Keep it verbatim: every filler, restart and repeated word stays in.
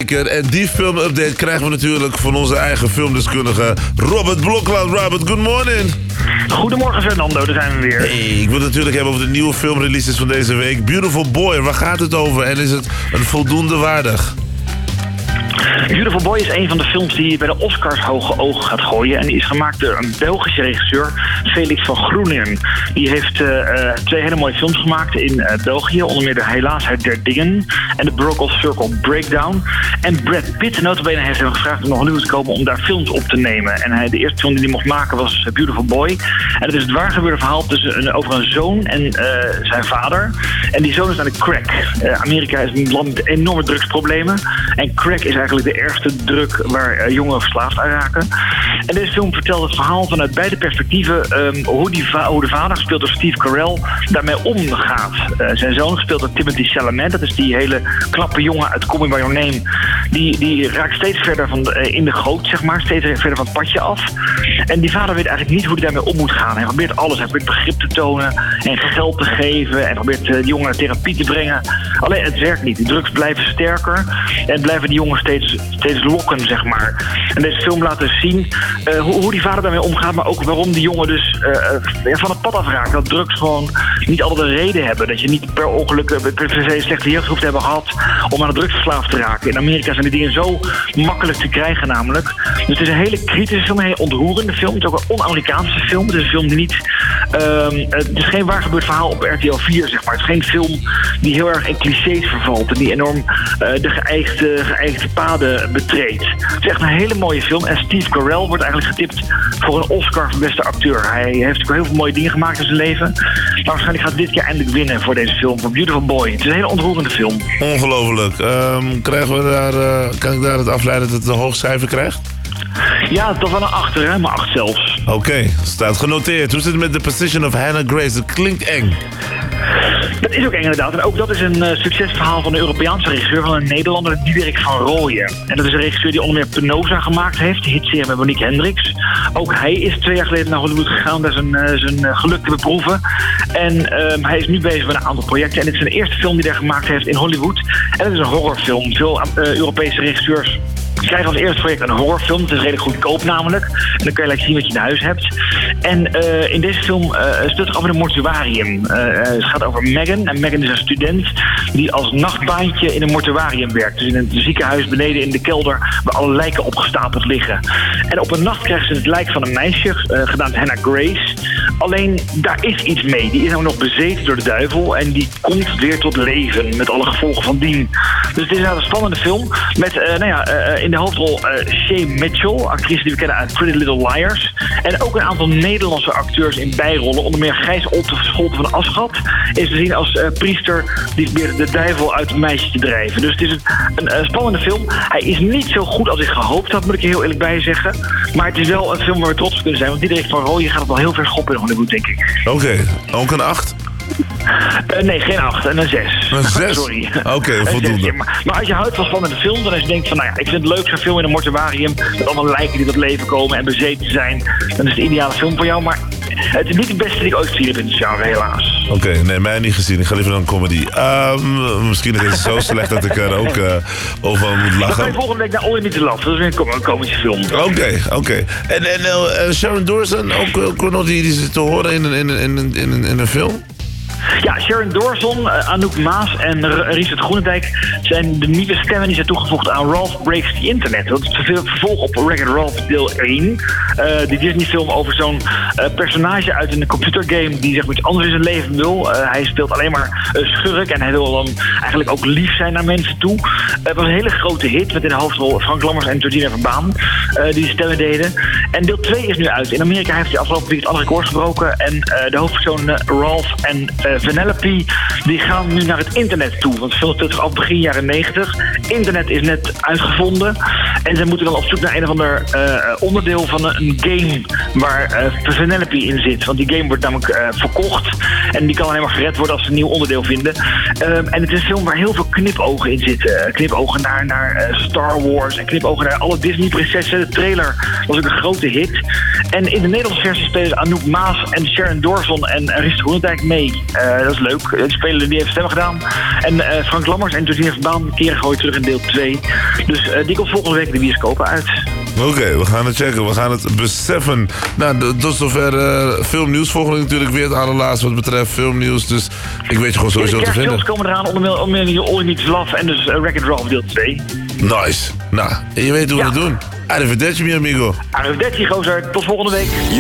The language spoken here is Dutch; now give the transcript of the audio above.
Zeker, en die filmupdate krijgen we natuurlijk van onze eigen filmdeskundige Robert Blokland. Robert, good morning. Goedemorgen Fernando, daar zijn we weer. Hey, ik wil het natuurlijk hebben over de nieuwe filmreleases van deze week. Beautiful Boy, waar gaat het over en is het een voldoende waardig? Beautiful Boy is een van de films die bij de Oscars hoge ogen gaat gooien. En die is gemaakt door een Belgische regisseur, Felix van Groeningen. Die heeft uh, twee hele mooie films gemaakt in uh, België. Onder meer de Helaasheid der Dingen en de Broken Circle Breakdown. En Brad Pitt, notabene, heeft hem gevraagd om naar Hollywood te komen om daar films op te nemen. En hij, de eerste film die hij mocht maken was Beautiful Boy. En dat is het waargebeurde verhaal tussen een, over een zoon en uh, zijn vader. En die zoon is aan de crack. Uh, Amerika is een land met enorme drugsproblemen. En crack is eigenlijk de ergste druk waar uh, jongeren verslaafd aan raken. En deze film vertelt het verhaal vanuit beide perspectieven um, hoe, die va- hoe de vader, gespeeld door Steve Carell, daarmee omgaat. Uh, zijn zoon, gespeeld door Timothée Chalamet, dat is die hele knappe jongen uit Call Me By Your Name, die, die raakt steeds verder van de, uh, in de goot, zeg maar, steeds verder van het padje af. En die vader weet eigenlijk niet hoe hij daarmee om moet gaan. Hij probeert alles, hij probeert begrip te tonen en geld te geven en probeert uh, die jongen naar therapie te brengen. Alleen het werkt niet, die drugs blijven sterker en blijven die jongen steeds, steeds lokken, zeg maar. En deze film laat dus zien uh, hoe, hoe die vader daarmee omgaat, maar ook waarom die jongen dus uh, van het pad afraakt. Dat drugs gewoon niet altijd een reden hebben. Dat je niet per ongeluk uh, per se een slechte jeugd hoeft te hebben gehad om aan de drugs verslaafd te raken. In Amerika zijn die dingen zo makkelijk te krijgen namelijk. Dus het is een hele kritische film, een hele ontroerende film. Het is ook een on-Amerikaanse film. Het is een film die niet... Uh, het is geen waargebeurd verhaal op R T L vier, zeg maar. Het is geen film die heel erg in clichés vervalt en die enorm uh, de geëigde, geëigde paden betreedt. Het is echt een hele mooie film. En Steve Carell wordt eigenlijk getipt voor een Oscar voor beste acteur. Hij heeft ook heel veel mooie dingen gemaakt in zijn leven. Maar waarschijnlijk gaat hij dit keer eindelijk winnen voor deze film, voor Beautiful Boy. Het is een hele ontroerende film. Ongelooflijk. Um, krijgen we daar, uh, kan ik daaruit afleiden dat het een hoog cijfer krijgt? Ja, toch wel een achter, hè? Maar acht zelfs. Oké, okay, staat genoteerd. Hoe zit het met The Position of Hannah Grace? Dat klinkt eng. Dat is ook eng inderdaad. En ook dat is een uh, succesverhaal van een Europese regisseur, van een Nederlander, Diederik van Rooyen. En dat is een regisseur die onder meer Penosa gemaakt heeft, de hitserie met Monique Hendricks. Ook hij is twee jaar geleden naar Hollywood gegaan, daar zijn, uh, zijn uh, geluk te beproeven. En uh, hij is nu bezig met een aantal projecten. En dit is zijn eerste film die hij gemaakt heeft in Hollywood. En dat is een horrorfilm. Veel uh, Europese regisseurs krijgen als eerste project een horrorfilm. Het is redelijk goedkoop namelijk. En dan kan je laten zien wat je in huis hebt. En uh, in deze film uh, speelt het over een mortuarium. Uh, het gaat over Megan. En Megan is een student die als nachtbaantje in een mortuarium werkt. Dus in een ziekenhuis beneden in de kelder waar alle lijken opgestapeld liggen. En op een nacht krijgt ze het lijk van een meisje, uh, gedaan door Hannah Grace. Alleen daar is iets mee. Die is nou nog bezeten door de duivel. En die komt weer tot leven met alle gevolgen van dien. Dus het is nou een spannende film. Met uh, nou ja, uh, in de hoofdrol uh, Shay Mitchell, actrice die we kennen uit Pretty Little Liars. En ook een aantal Nederlandse acteurs in bijrollen. Onder meer Gijs Otte Scholten van Aschat is te zien als uh, priester die probeert de duivel uit het meisje te drijven. Dus het is een, een, een spannende film. Hij is niet zo goed als ik gehoopt had, moet ik je heel eerlijk bij zeggen. Maar het is wel een film waar we trots op kunnen zijn. Want Diederik van Rooyen gaat het wel heel ver schoppen in Hollywood, denk ik. Oké, okay. Ook een acht? Uh, nee, geen acht. En een zes. Een zes? Sorry. Oké, okay, voldoende. Zes, maar, maar als je houdt van spannende films en als je denkt van, nou ja, ik vind het leuk zo'n film in een mortuarium met allemaal lijken die tot leven komen en bezeten zijn, dan is het de ideale film voor jou. Maar het is niet het beste die ik ooit gezien heb in het genre, helaas. Oké, okay, nee, mij niet gezien. Ik ga liever naar een comedy. Um, misschien is het zo slecht dat ik er ook uh, over moet lachen. Dan ga je volgende week naar All You Need To Love. Dat is weer een, een komische film. Oké, okay, oké. Okay. En, en uh, Sharon Dawson, ook, ook nog die, die zit te horen in, in, in, in, in, in een film? Ja, Sharon Dawson, uh, Anouk Maas en R- Richard Groenendijk zijn de nieuwe stemmen die zijn toegevoegd aan Ralph Breaks the Internet. Dat is het vervolg op Wreck-It Ralph deel één. Uh, die Disney-film over zo'n uh, personage uit een computergame die zeg maar iets anders in zijn leven wil. Uh, hij speelt alleen maar uh, schurk en hij wil dan eigenlijk ook lief zijn naar mensen toe. Uh, het was een hele grote hit met in de hoofdrol Frank Lammers en Georgina Verbaan uh, die de stemmen deden. En deel twee is nu uit. In Amerika heeft hij afgelopen week het andere record gebroken en uh, de hoofdpersonen Ralph en uh, Vanellope, die gaan nu naar het internet toe. Want veel speelt zich af begin jaren negentig. Internet is net uitgevonden. En ze moeten dan op zoek naar een of ander uh, onderdeel van een game waar uh, Penelope in zit. Want die game wordt namelijk uh, verkocht. En die kan alleen maar gered worden als ze een nieuw onderdeel vinden. Um, en het is een film waar heel veel knipogen in zitten. Knipogen naar, naar uh, Star Wars en knipogen naar alle Disney-prinsessen. De trailer was ook een grote hit. En in de Nederlandse versie spelen Anouk Maas en Sharon Dorson en Risto Groenendijk mee. Uh, dat is leuk. Die spelen, die heeft stemmen gedaan. En uh, Frank Lammers en Josine Verbaan keren gooien terug in deel twee. Dus uh, die komt volgende week de bioscopen uit. Oké, okay, we gaan het checken. We gaan het beseffen. Nou, tot zover uh, filmnieuws. Volgende week natuurlijk weer het allerlaatste wat betreft filmnieuws. Dus ik weet je gewoon sowieso ja, te vinden. De komen eraan onder meer All You Need Is Love en dus uh, Wreck-It Ralph deel twee. Nice. Nou, en je weet hoe we ja. het doen. Arrivederci, mi amigo. Arrivederci, gozer. Tot volgende week.